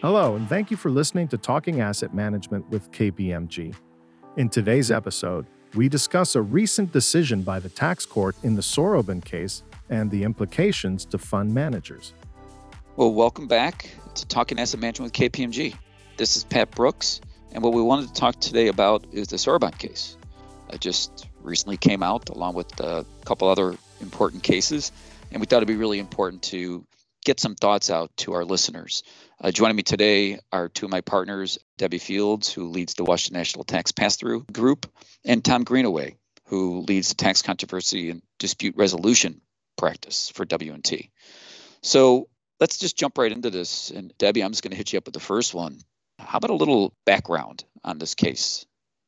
Hello, and thank you for listening to Talking Asset Management with KPMG. In today's episode, we discuss a recent decision by the tax court in the Soroban case and the implications to fund managers. Well, welcome back to Talking Asset Management with KPMG. This is Pat Brooks, and what we wanted to talk today about is the Soroban case. It just recently came out along with a couple other important cases, and we thought it'd be really important to get some thoughts out to our listeners. Joining me today are two of my partners, Debbie Fields, who leads the Washington National Tax Pass-Through Group, and Tom Greenaway, who leads the tax controversy and dispute resolution practice for W&T. So let's just jump right into this. And Debbie, I'm just going to hit you up with the first one. How about a little background on this case?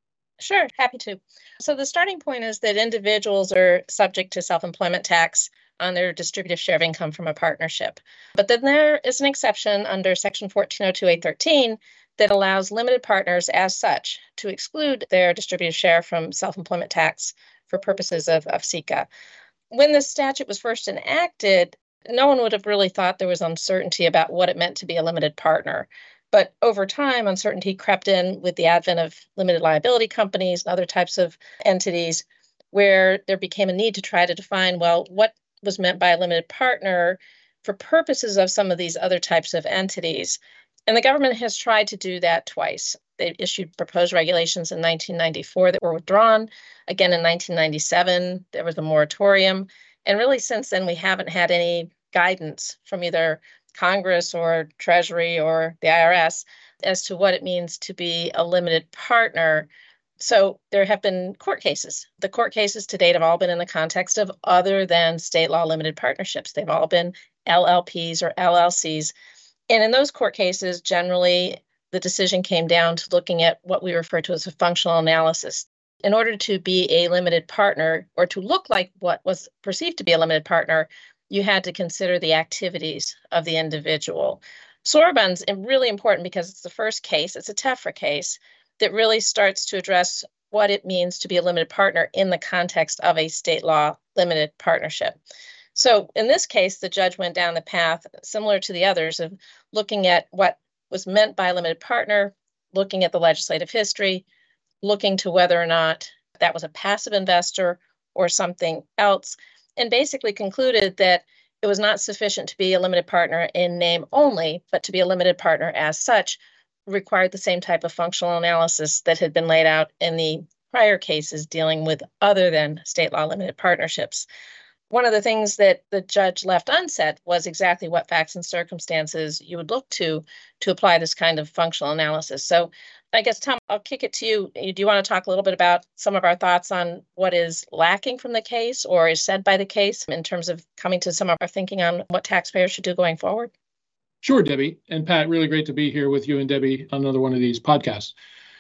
Sure, happy to. So the starting point is that individuals are subject to self-employment tax on their distributive share of income from a partnership. But then there is an exception under Section 1402(a)(13) that allows limited partners as such to exclude their distributive share from self-employment tax for purposes of SECA. When this statute was first enacted, no one would have really thought there was uncertainty about what it meant to be a limited partner. But over time, uncertainty crept in with the advent of limited liability companies and other types of entities where there became a need to try to define, well, what was meant by a limited partner for purposes of some of these other types of entities. And the government has tried to do that twice. They issued proposed regulations in 1994 that were withdrawn. Again, in 1997, there was a moratorium. And really, since then, we haven't had any guidance from either Congress or Treasury or the IRS as to what it means to be a limited partner. So there have been court cases. The court cases to date have all been in the context of other than state law limited partnerships. They've all been LLPs or LLCs. And in those court cases, generally, the decision came down to looking at what we refer to as a functional analysis. In order to be a limited partner or to look like what was perceived to be a limited partner, you had to consider the activities of the individual. Soroban's really important because it's the first case, it's a TEFRA case, that really starts to address what it means to be a limited partner in the context of a state law limited partnership. So in this case, the judge went down the path similar to the others of looking at what was meant by a limited partner, looking at the legislative history, looking to whether or not that was a passive investor or something else, and basically concluded that it was not sufficient to be a limited partner in name only, but to be a limited partner as such required the same type of functional analysis that had been laid out in the prior cases dealing with other than state law limited partnerships. One of the things that the judge left unsaid was exactly what facts and circumstances you would look to apply this kind of functional analysis. So I guess, Tom, I'll kick it to you. Do you want to talk a little bit about some of our thoughts on what is lacking from the case or is said by the case in terms of coming to some of our thinking on what taxpayers should do going forward? Sure, Debbie. And Pat, really great to be here with you and Debbie on another one of these podcasts.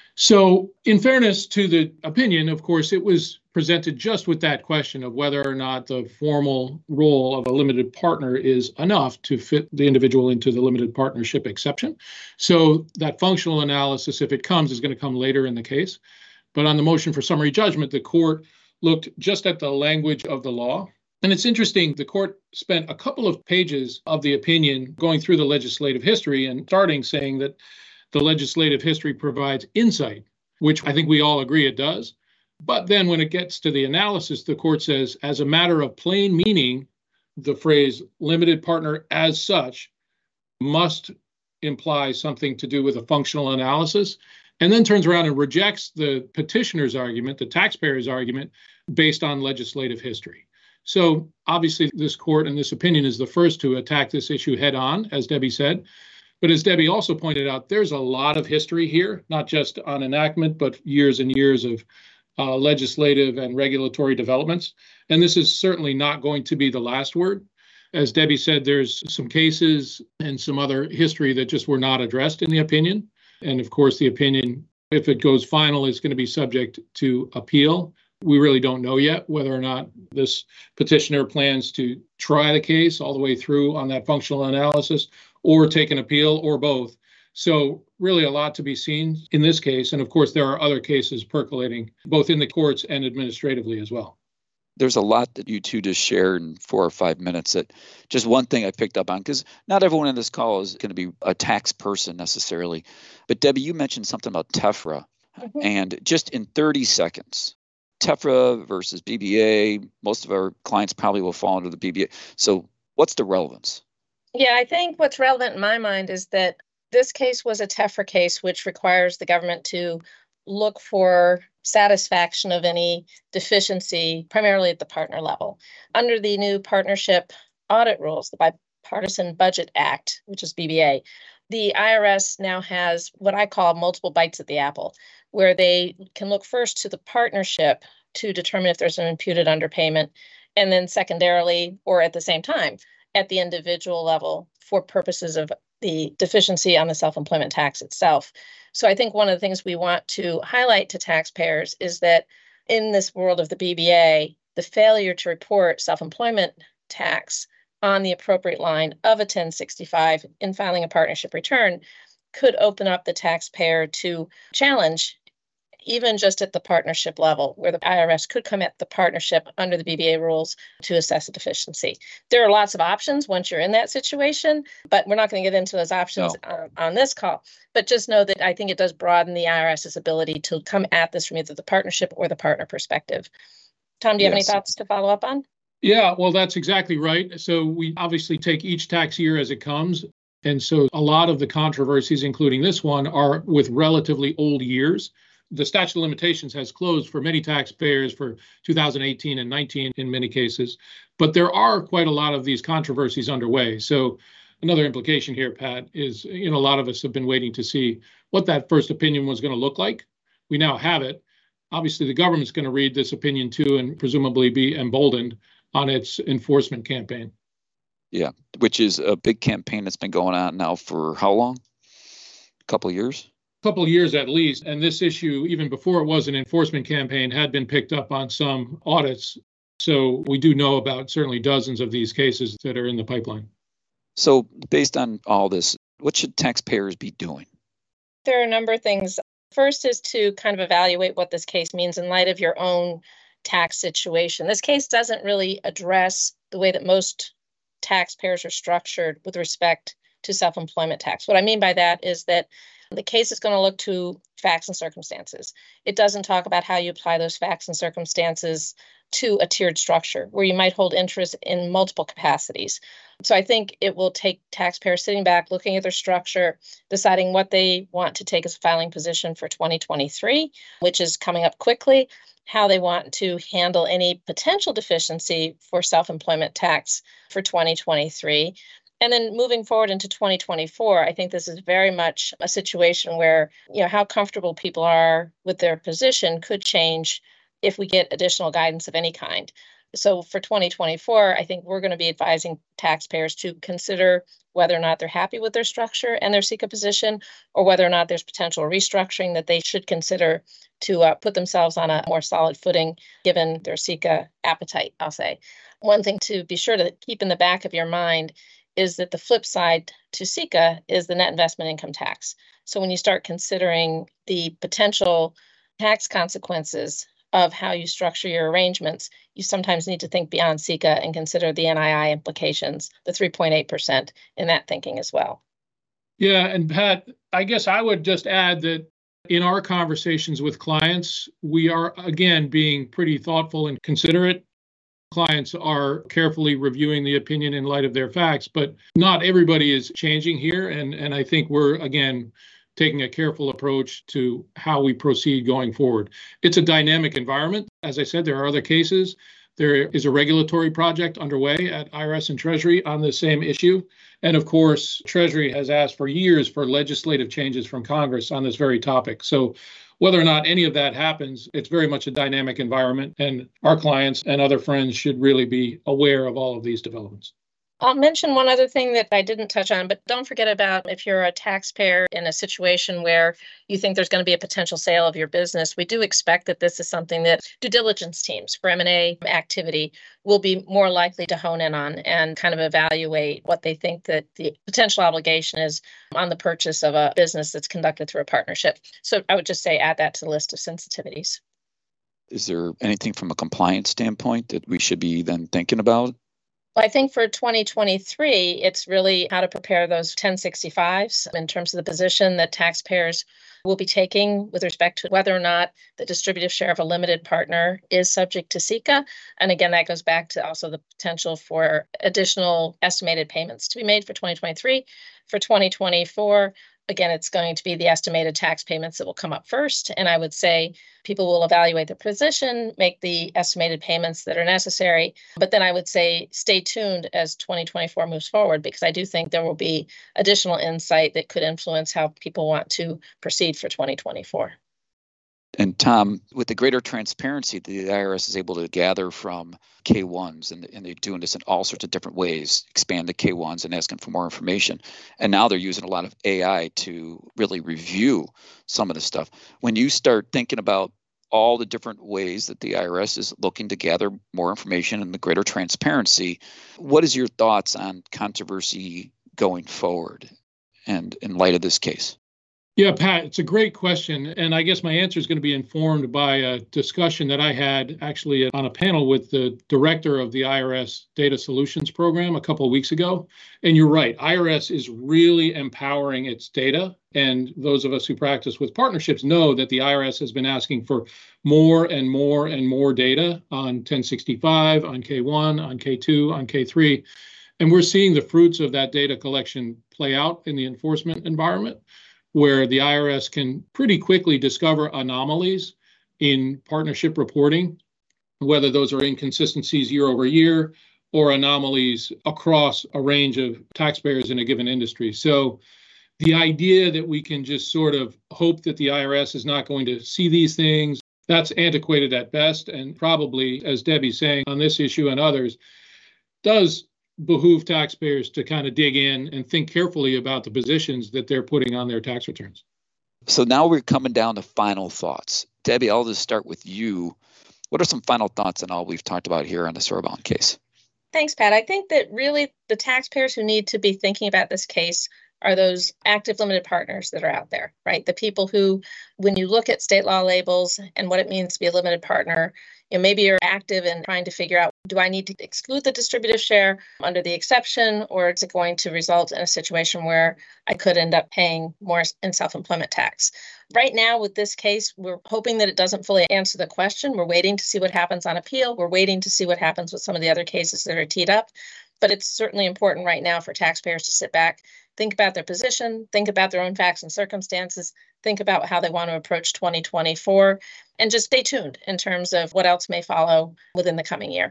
So in fairness to the opinion, of course, it was presented just with that question of whether or not the formal role of a limited partner is enough to fit the individual into the limited partnership exception. So that functional analysis, if it comes, is going to come later in the case. But on the motion for summary judgment, the court looked just at the language of the law. And it's interesting, the court spent a couple of pages of the opinion going through the legislative history and starting saying that the legislative history provides insight, which I think we all agree it does. But then when it gets to the analysis, the court says, as a matter of plain meaning, the phrase limited partner as such must imply something to do with a functional analysis, and then turns around and rejects the petitioner's argument, the taxpayer's argument, based on legislative history. So obviously, this court and this opinion is the first to attack this issue head on, as Debbie said. But as Debbie also pointed out, there's a lot of history here, not just on enactment, but years and years of legislative and regulatory developments. And this is certainly not going to be the last word. As Debbie said, there's some cases and some other history that just were not addressed in the opinion. And of course, the opinion, if it goes final, is going to be subject to appeal. We really don't know yet whether or not this petitioner plans to try the case all the way through on that functional analysis or take an appeal or both. So really a lot to be seen in this case. And of course, there are other cases percolating both in the courts and administratively as well. There's a lot that you two just shared in 4 or 5 minutes. That just one thing I picked up on, because not everyone in this call is going to be a tax person necessarily. But Debbie, you mentioned something about TEFRA. Mhm. And just in 30 seconds, TEFRA versus BBA, most of our clients probably will fall under the BBA. So what's the relevance? Yeah, I think what's relevant in my mind is that this case was a TEFRA case, which requires the government to look for satisfaction of any deficiency, primarily at the partner level. Under the new partnership audit rules, the Bipartisan Budget Act, which is BBA, the IRS now has what I call multiple bites at the apple, where they can look first to the partnership to determine if there's an imputed underpayment, and then secondarily, or at the same time, at the individual level for purposes of the deficiency on the self-employment tax itself. So I think one of the things we want to highlight to taxpayers is that in this world of the BBA, the failure to report self-employment tax on the appropriate line of a 1065 in filing a partnership return could open up the taxpayer to challenge even just at the partnership level, where the IRS could come at the partnership under the BBA rules to assess a deficiency. There are lots of options once you're in that situation, but we're not going to get into those options on this call. But just know that I think it does broaden the IRS's ability to come at this from either the partnership or the partner perspective. Tom, do you have any thoughts to follow up on? Yeah, well, that's exactly right. So we obviously take each tax year as it comes. And so a lot of the controversies, including this one, are with relatively old years. The statute of limitations has closed for many taxpayers for 2018 and 19 in many cases, but there are quite a lot of these controversies underway. So another implication here, Pat, is, a lot of us have been waiting to see what that first opinion was going to look like. We now have it. Obviously, the government's going to read this opinion too and presumably be emboldened on its enforcement campaign. Yeah, which is a big campaign that's been going on now for how long? A couple of years? Couple of years at least. And this issue, even before it was an enforcement campaign, had been picked up on some audits. So we do know about certainly dozens of these cases that are in the pipeline. So based on all this, what should taxpayers be doing? There are a number of things. First is to kind of evaluate what this case means in light of your own tax situation. This case doesn't really address the way that most taxpayers are structured with respect to self-employment tax. What I mean by that is that the case is going to look to facts and circumstances. It doesn't talk about how you apply those facts and circumstances to a tiered structure where you might hold interest in multiple capacities. So I think it will take taxpayers sitting back, looking at their structure, deciding what they want to take as a filing position for 2023, which is coming up quickly, how they want to handle any potential deficiency for self-employment tax for 2023. And then moving forward into 2024, I think this is very much a situation where, how comfortable people are with their position could change if we get additional guidance of any kind. So for 2024, I think we're going to be advising taxpayers to consider whether or not they're happy with their structure and their SECA position, or whether or not there's potential restructuring that they should consider to put themselves on a more solid footing, given their SECA appetite, I'll say. One thing to be sure to keep in the back of your mind is that the flip side to SECA is the net investment income tax. So when you start considering the potential tax consequences of how you structure your arrangements, you sometimes need to think beyond SECA and consider the NII implications, the 3.8% in that thinking as well. Yeah, and Pat, I guess I would just add that in our conversations with clients, we are, again, being pretty thoughtful and considerate. Clients are carefully reviewing the opinion in light of their facts, but not everybody is changing here. And I think we're, again, taking a careful approach to how we proceed going forward. It's a dynamic environment. As I said, there are other cases. There is a regulatory project underway at IRS and Treasury on the same issue. And of course, Treasury has asked for years for legislative changes from Congress on this very topic. So whether or not any of that happens, it's very much a dynamic environment, and our clients and other friends should really be aware of all of these developments. I'll mention one other thing that I didn't touch on, but don't forget about if you're a taxpayer in a situation where you think there's going to be a potential sale of your business. We do expect that this is something that due diligence teams for M&A activity will be more likely to hone in on and kind of evaluate what they think that the potential obligation is on the purchase of a business that's conducted through a partnership. So I would just say add that to the list of sensitivities. Is there anything from a compliance standpoint that we should be then thinking about? Well, I think for 2023, it's really how to prepare those 1065s in terms of the position that taxpayers will be taking with respect to whether or not the distributive share of a limited partner is subject to SECA. And again, that goes back to also the potential for additional estimated payments to be made for 2023. For 2024, again, it's going to be the estimated tax payments that will come up first. And I would say people will evaluate their position, make the estimated payments that are necessary. But then I would say stay tuned as 2024 moves forward, because I do think there will be additional insight that could influence how people want to proceed for 2024. And Tom, with the greater transparency that the IRS is able to gather from K-1s, and they're doing this in all sorts of different ways, expand the K-1s and asking for more information. And now they're using a lot of AI to really review some of the stuff. When you start thinking about all the different ways that the IRS is looking to gather more information and the greater transparency, what is your thoughts on controversy going forward and in light of this case? Yeah, Pat, it's a great question. And I guess my answer is going to be informed by a discussion that I had actually on a panel with the director of the IRS Data Solutions Program a couple of weeks ago. And you're right, IRS is really empowering its data. And those of us who practice with partnerships know that the IRS has been asking for more and more and more data on 1065, on K1, on K2, on K3. And we're seeing the fruits of that data collection play out in the enforcement environment, where the IRS can pretty quickly discover anomalies in partnership reporting, whether those are inconsistencies year over year or anomalies across a range of taxpayers in a given industry. So the idea that we can just sort of hope that the IRS is not going to see these things, that's antiquated at best, and probably, as Debbie's saying on this issue and others, does behoove taxpayers to kind of dig in and think carefully about the positions that they're putting on their tax returns. So now we're coming down to final thoughts. Debbie, I'll just start with you. What are some final thoughts on all we've talked about here on the Sorobon case? Thanks, Pat. I think that really the taxpayers who need to be thinking about this case are those active limited partners that are out there, right? The people who, when you look at state law labels and what it means to be a limited partner, maybe you're active in trying to figure out, do I need to exclude the distributive share under the exception, or is it going to result in a situation where I could end up paying more in self-employment tax? Right now, with this case, we're hoping that it doesn't fully answer the question. We're waiting to see what happens on appeal. We're waiting to see what happens with some of the other cases that are teed up. But it's certainly important right now for taxpayers to sit back, think about their position, think about their own facts and circumstances, think about how they want to approach 2024, and just stay tuned in terms of what else may follow within the coming year.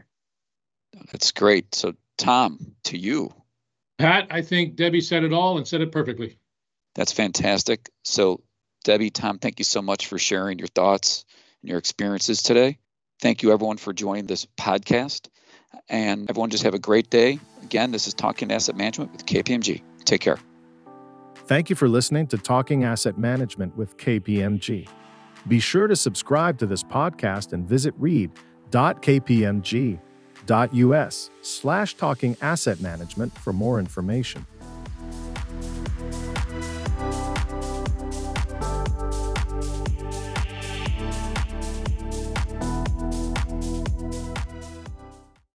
That's great. So, Tom, to you. Pat, I think Debbie said it all and said it perfectly. That's fantastic. So, Debbie, Tom, thank you so much for sharing your thoughts and your experiences today. Thank you, everyone, for joining this podcast. And everyone just have a great day. Again, this is Talking Asset Management with KPMG. Take care. Thank you for listening to Talking Asset Management with KPMG. Be sure to subscribe to this podcast and visit read.kpmg.us/talkingassetmanagement for more information.